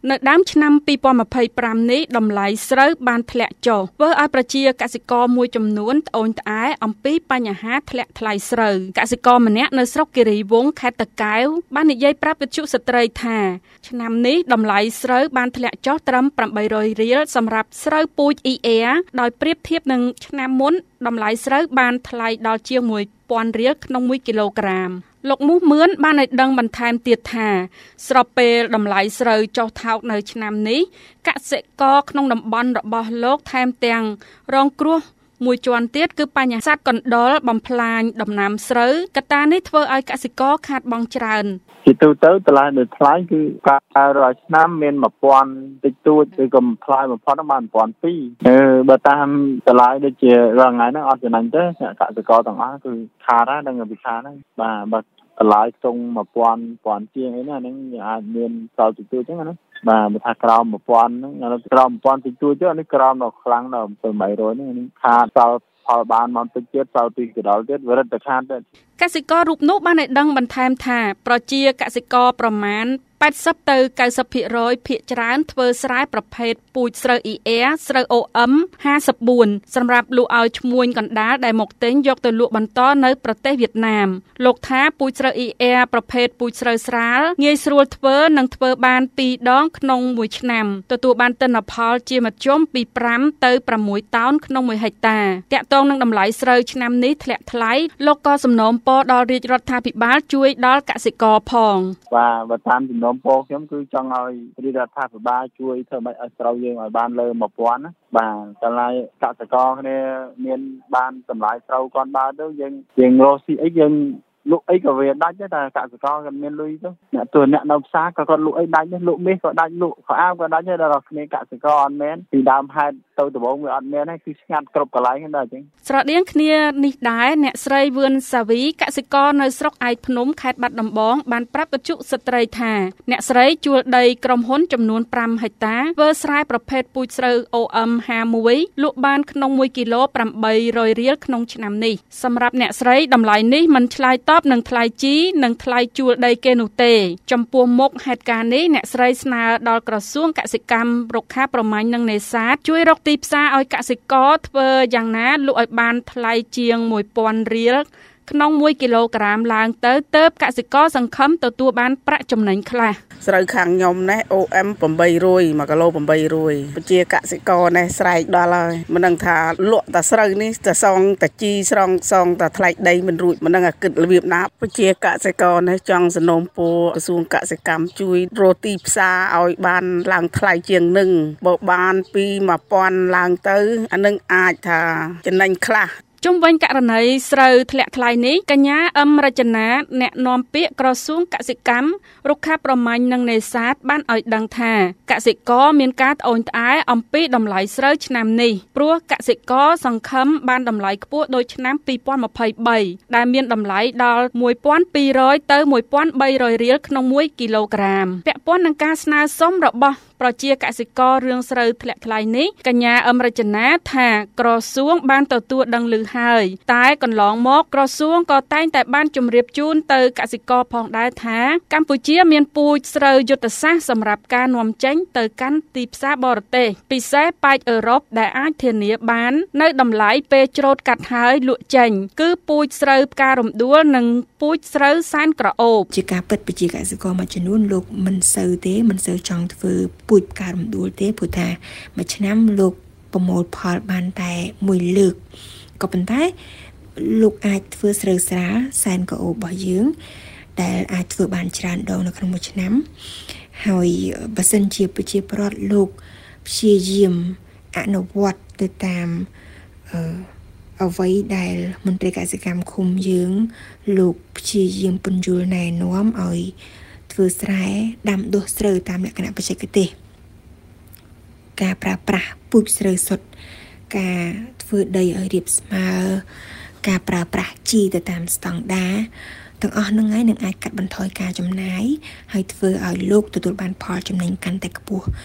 នៅដើមឆ្នាំ2025នេះតម្លៃស្រូវបានធ្លាក់ចុះធ្វើឲ្យប្រជាកសិករមួយចំនួនត្អូញត្អែអំពីបញ្ហាធ្លាក់ថ្លៃស្រូវកសិករម្នាក់នៅស្រុកគិរីវង្សខេត្តតាកែវបាននិយាយប្រាប់វិទ្យុស្ត្រីថាឆ្នាំនេះតម្លៃស្រូវបានធ្លាក់ចុះត្រឹម800រៀលសម្រាប់ស្រូវពូជ ER ដោយប្រៀបធៀបនឹងឆ្នាំមុនតម្លៃស្រូវបានថ្លៃដល់ជាង1000រៀលក្នុង1គីឡូក្រាមលោកមូសមឿនបានឲ្យដឹងបន្ថែមទៀតថាស្របពេលតម្លៃស្រូវចុះថោកនៅឆ្នាំនេះកសិករក្នុងតំបន់របស់លោកថែមទាំងរងគ្រោះមួយជាន់ទៀតគឺបញ្ហាសត្វកណ្ដុរបំផ្លាញដំណាំស្រូវកត្តានេះធ្វើឲ្យកសិករខាតបង់ច្រើនជាទូទៅតម្លៃនៅថ្លៃគឺការរាល់ឆ្នាំមាន1000តិចតួចឬក៏ថ្លៃបំផុតបាន1200បើតាមតម្លៃដូចជារាល់ថ្ងៃហ្នឹងអត់ចំណេញទេកសិករទាំងអស់គឺខាតហើយនឹងវិខាហ្នឹងបាទតម្លៃខ្ទង់1000ជាងអីណាហ្នឹងអាចមានសល់តិចតួចចឹងណាបាទបើថាក្រោម1000ហ្នឹងក្រោម1000តិចតួចទៅនេះក្រោមដល់ខ្លាំងដល់700ហ្នឹងខាតសល់ផលបានមកតិចទៀតសល់2គីឡូទៀតវារត់ទៅខាតទៀតកសិកររូបនោះបានឲ្យដឹងបន្ថែមថាប្រជាកសិករប្រមាណ80ទៅ90% ភាគច្រើនធ្វើស្រែប្រភេទពូជស្រូវ ER ស្រូវ OM 54សម្រាប់លក់ឲ្យឈ្មួញកណ្ដាលដែលមកទិញយកទៅលក់បន្តនៅប្រទេសវៀតណាមលោកថាពូជស្រូវ ER ប្រភេទពូជស្រូវស្រាលងាយស្រួលធ្វើនិងធ្វើបាន2ដងក្នុងមួយឆ្នាំទទួលបានទិន្នផលជាមធ្យមពី5ទៅ6តោនក្នុង1ហិកតាតាក់ទងនឹងតម្លៃស្រូវឆ្នាំនេះធ្លាក់ថ្លៃលោកក៏សំណូមពរដល់រាជរដ្ឋាភិបាលជួយដល់កសិករផងបាទតាមសំណូមពរខ្ញុំគឺចង់ឲ្យរាជរដ្ឋាភិបាលជួយធ្វើម៉េចឲ្យស្រូវយើងឲ្យបានលើ1000ណាបាទតម្លៃកសិករគ្នាមានបានតម្លៃស្រូវគាត់បានទៅយើងរកស៊ីអីយើងលក់អីក៏វាដាច់ដែរតែកសិករគាត់មានលុយទៅអ្នកនៅផ្សារក៏គាត់លក់អីដាច់ដែរលក់មាសក៏ដាច់លក់ខោអាវក៏ដាច់ដែរដល់គ្នាកសិករអត់មែនពីដើមហេតុទៅដំបូងវាអត់មែនហើយគឺស្ងាត់គ្រប់កន្លែងហ្នឹងដែរអញ្ចឹងស្រដៀងគ្នានេះដែរអ្នកស្រីវឿនសាវីកសិករនៅស្រុកឯកភ្នំខេត្តបាត់ដំបងបានប្រាប់វិទ្យុស្ត្រីថាអ្នកស្រីជួលដីក្រុមហ៊ុនចំនួន5ហិកតាធ្វើស្រែប្រភេទពូជស្រូវ OM 51លក់បានក្នុង1គីឡូ800រៀលក្នុងឆ្នាំនេះសម្រាប់អ្នកស្រីតម្លៃនេះមិនឆ្លើយតបនឹងថ្លៃជីនិងថ្លៃជួលដីគេនោះទេចំពោះមុខហេតុការណ៍នេះអ្នកស្រីស្នើដល់ក្រសួងកសិកម្មរុក្ខាប្រមាញ់និងនេសាទជួយរកទីផ្សារឲ្យកសិករធ្វើយ៉ាងណាលក់ឲ្យបានថ្លៃជាង1000រៀលក្នុង1គីឡូក្រាមឡើងទៅទើបកសិករសង្ឃឹមទទួលបានប្រាក់ចំណេញខ្លះស្រូវខាងខ្ញុំនេះ OM 800 1គីឡូ800ប្រជាកសិករនេះស្រែកដល់ហើយមិនដឹងថាលក់តែស្រូវនេះតែសងតែជីសងតែថ្លៃដីមិនរួចមិនដឹងថាគិតរបៀបណាប្រជាកសិករនេះចង់សនំពរក្រសួងកសិកម្មជួយរកទីផ្សារឲ្យបានឡើងថ្លៃជាងនឹងបើបានពី1000ឡើងទៅអានឹងអាចថាចំណេញខ្លះជុំវិញករណីស្រូវធ្លាក់ថ្លៃនេះកញ្ញាអឹមរចនាអ្នកនាំពាក្យក្រសួងកសិកម្មរុក្ខាប្រមាញ់និងនេសាទបានឲ្យដឹងថាកសិករមានការត្អូញត្អែអំពីតម្លៃស្រូវឆ្នាំនេះព្រោះកសិករសង្ឃឹមបានតម្លៃខ្ពស់ដូចឆ្នាំ2023ដែលមានតម្លៃដល់1200ទៅ1300រៀលក្នុង1គីឡូក្រាមពាក់ព័ន្ធនឹងការស្នើសុំរបស់ប្រជាកសិកររឿងស្រូវធ្លាក់ថ្លៃនេះកញ្ញាអឹមរចនាថាក្រសួងបានទទួលដឹងឮហើយតែកន្លងមកក្រសួងក៏តែងតែបានជម្រាបជូនទៅកសិករផងដែរថាកម្ពុជាមានពូជស្រូវយុទ្ធសាស្ត្រសម្រាប់ការនាំចេញទៅកាន់ទីផ្សារបរទេសពិសេសប៉ែកអឺរ៉ុបដែលអាចធានាបាននៅតម្លៃពេលច្រូតកាត់ហើយលក់ចេញគឺពូជស្រូវផ្ការំដួលនិងពូជស្រូវសែនក្រអូបជាការពិតប្រជាកសិករមួយចំនួនលោកមិនសូវចង់ធ្វើពូជផ្ការំដួលទេព្រោះថាមួយឆ្នាំលោកប្រមូលផលបានតែមួយលើកក៏ប៉ុន្តែលោកអាចធ្វើស្រូវស្រាលសែនក្រអូបរបស់យើងដែលអាចធ្វើបានច្រើនដងនៅក្នុងមួយឆ្នាំហើយបើសិនជាប្រជាពលរដ្ឋលោកព្យាយាមអនុវត្តទៅតាមអ្វីដែលមន្ត្រីកសិកម្មឃុំយើងលោកព្យាយាមពន្យល់ណែនាំឲ្យធ្វើស្រែដាំដុះស្រូវតាមលក្ខណៈបច្ចេកទេសការប្រើប្រាស់ពូជស្រូវសុទ្ធការធ្វើដីឲ្យរាបស្មើការប្រើប្រាស់ជីទៅតាមស្តង់ដារទាំងអស់ហ្នឹងហើយនឹងអាចកាត់បន្ថយការចំណាយហើយធ្វើឲ្យលោកទទួលបានផលចំណេញកាន់តែខ្ពស់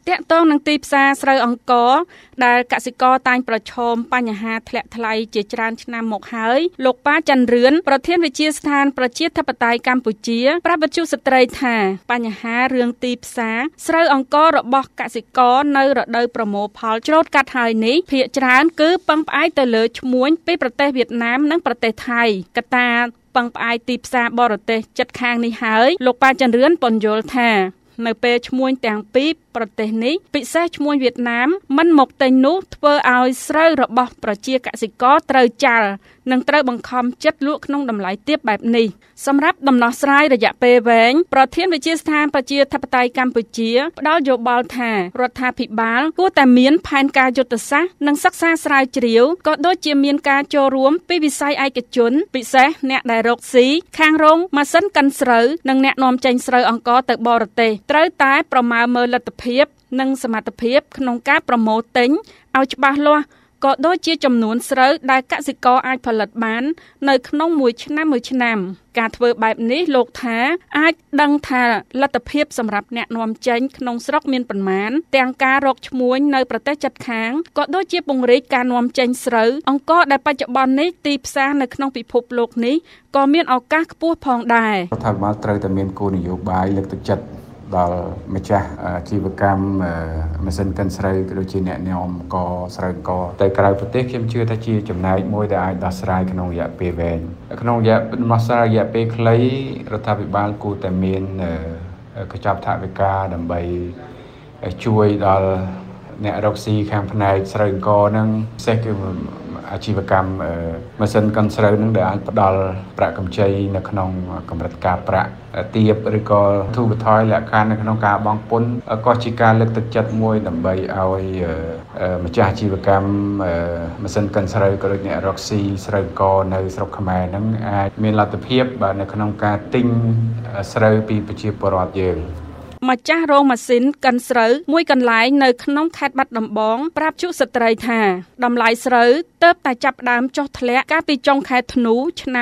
ទាក់ទងនឹងទីផ្សារស្រូវអង្ករដែលកសិករតែងប្រឈមបញ្ហាធ្លាក់ថ្លៃជាច្រើនឆ្នាំមកហើយលោកប៉ាច័ន្ទរឿនប្រធានវិទ្យាស្ថានប្រជាធិបតេយ្យកម្ពុជាប្រាប់វិទ្យុស្ត្រីថាបញ្ហារឿងទីផ្សារស្រូវអង្កររបស់កសិករនៅរដូវប្រមូលផលច្រូតកាត់ហើយនេះភាគច្រើនគឺពឹងផ្អែកទៅលើឈ្មួញពីប្រទេសវៀតណាមនិងប្រទេសថៃកត្តាពឹងផ្អែកទីផ្សារបរទេសជិតខាងនេះហើយលោកប៉ាច័ន្ទរឿនពន្យល់ថានៅពេលឈ្មួញទាំងពីរប្រទេសនេះពិសេសឈ្មួញវៀតណាមមិនមកទិញនោះធ្វើឲ្យស្រូវរបស់ប្រជាកសិករត្រូវចាល់និងត្រូវបង្ខំចិត្តលក់ក្នុងតម្លៃទាបបែបនេះសម្រាប់ដំណោះស្រាយរយៈពេលវែងប្រធានវិទ្យាស្ថានប្រជាធិបតេយ្យកម្ពុជាផ្ដល់យោបល់ថារដ្ឋាភិបាលគួរតែមានផែនការយុទ្ធសាស្ត្រនិងសិក្សាស្រាវជ្រាវក៏ដូចជាមានការចូលរួមពីវិស័យឯកជនពិសេសអ្នកដែលរកស៊ីខាងរោងម៉ាស៊ីនកិនស្រូវនិងអ្នកនាំចេញស្រូវអង្ករទៅបរទេសត្រូវតែប្រមាណមើលលទ្ធភាពនិងសមត្ថភាពក្នុងការប្រមូលទិញឲ្យច្បាស់លាស់ក៏ដូចជាចំនួនស្រូវដែលកសិករអាចផលិតបាននៅក្នុងមួយឆ្នាំការធ្វើបែបនេះលោកថាអាចដឹងថាលទ្ធភាពសម្រាប់អ្នកនាំចេញក្នុងស្រុកមានប៉ុន្មានទាំងការរកឈ្មួញនៅប្រទេសជិតខាងក៏ដូចជាពង្រីកការនាំចេញស្រូវអង្ករដែលបច្ចុប្បន្ននេះទីផ្សារនៅក្នុងពិភពលោកនេះក៏មានឱកាសខ្ពស់ផងដែររដ្ឋាភិបាលត្រូវតែមានគោលនយោបាយលើកទឹកចិត្តដល់ម្ចាស់អាជីវកម្មម៉ាស៊ីនកិនស្រូវក៏ដូចជាអ្នកនាំអង្ករស្រូវអង្ករទៅក្រៅប្រទេសខ្ញុំជឿថាជាចំណែកមួយដែលអាចដោះស្រាយក្នុងរយៈពេលវែងក្នុងរយៈពេលខ្លីរដ្ឋាភិបាលគួរតែមានកញ្ចប់ថវិកាដើម្បីជួយដល់អ្នករកស៊ីខាងផ្នែកស្រូវអង្ករហ្នឹងពិសេសគឺអាជីវកម្មម៉ាស៊ីនកិនស្រូវនឹងដែលអាចផ្ដល់ប្រាក់កម្ចីនៅក្នុងកម្រិតការប្រាក់ទាបឬក៏ទូបថយលក្ខខណ្ឌនៅក្នុងការបង់ពន្ធក៏ជាការលើកទឹកចិត្តមួយដើម្បីឲ្យម្ចាស់អាជីវកម្មម៉ាស៊ីនកិនស្រូវក៏ដូចអ្នករកស៊ីស្រូវអង្ករនៅស្រុកខ្មែរហ្នឹងអាចមានលទ្ធភាពនៅក្នុងការទិញស្រូវពីប្រជាពលរដ្ឋយើងម្ចាស់រោងម៉ាស៊ីនកិនស្រូវមួយកន្លែងនៅក្នុងខេត្តបាត់ដំបងប្រាប់ជស្ត្រីថាតម្លៃស្រូវទើបតែចាប់ផ្ដើមចុះធ្លាក់កាលពីចុងខែធ្នូឆ្នាំ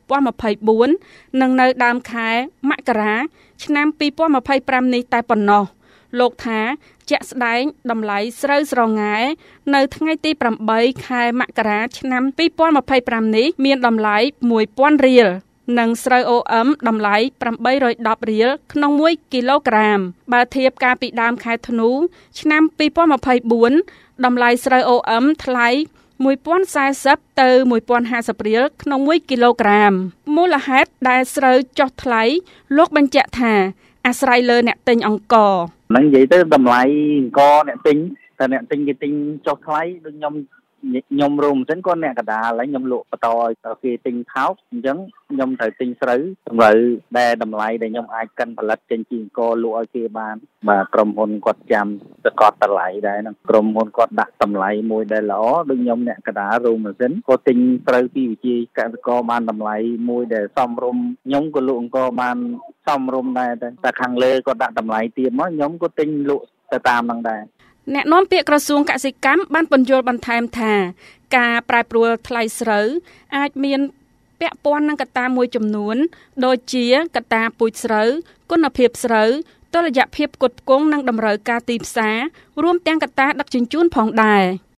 2024និងនៅដើមខែមករាឆ្នាំ2025នេះតែប៉ុណ្ណោះលោកថាជាក់ស្ដែងតម្លៃស្រូវស្រងែនៅថ្ងៃទី8ខែមករាឆ្នាំ2025នេះមានតម្លៃ 1000 រៀលនិងស្រូវ OM តម្លៃ810រៀលក្នុង1គីឡូក្រាមបើធៀបកាលពីដើមខែធ្នូឆ្នាំ2024តម្លៃស្រូវ OM ថ្លៃ1040ទៅ1050រៀលក្នុង1គីឡូក្រាមមូលហេតុដែលស្រូវចុះថ្លៃលោកបញ្ជាក់ថាអាស្រ័យលើអ្នកទិញអង្ករហ្នឹងនិយាយទៅតម្លៃអង្ករអ្នកទិញតែអ្នកទិញគេទិញចុះថ្លៃដូចខ្ញុំរោងម៉ាស៊ីនគាត់អ្នកកដាលហើយខ្ញុំលក់បន្តឲ្យគេទិញថោកអញ្ចឹងខ្ញុំត្រូវទិញស្រូវសម្រាប់ដែលតម្លៃដែលខ្ញុំអាចកិនផលិតចេញជាអង្ករលក់ឲ្យគេបានបាទក្រុមហ៊ុនគាត់ចាំទៅកត់តម្លៃដែរហ្នឹងក្រុមហ៊ុនគាត់ដាក់តម្លៃមួយដែលល្អដូចខ្ញុំអ្នកកដាលរោងម៉ាស៊ីនគាត់ទិញស្រូវពីវិជាកសិករបានតម្លៃមួយដែលសមរម្យខ្ញុំក៏លក់អង្ករបានសមរម្យដែរតែខាងលើគាត់ដាក់តម្លៃទាបមកខ្ញុំក៏ទិញលក់ទៅតាមហ្នឹងដែរអ្នកនាំពាក្យក្រសួងកសិកម្មបានពន្យល់បន្ថែមថាការប្រែប្រួលថ្លៃស្រូវអាចមានពាក់ព័ន្ធនឹងកត្តាមួយចំនួនដូចជាកត្តាពូជស្រូវគុណភាពស្រូវតុល្យភាពផ្គត់ផ្គង់និងតម្រូវការទីផ្សាររួមទាំងកត្តាដឹកជញ្ជូនផងដែរ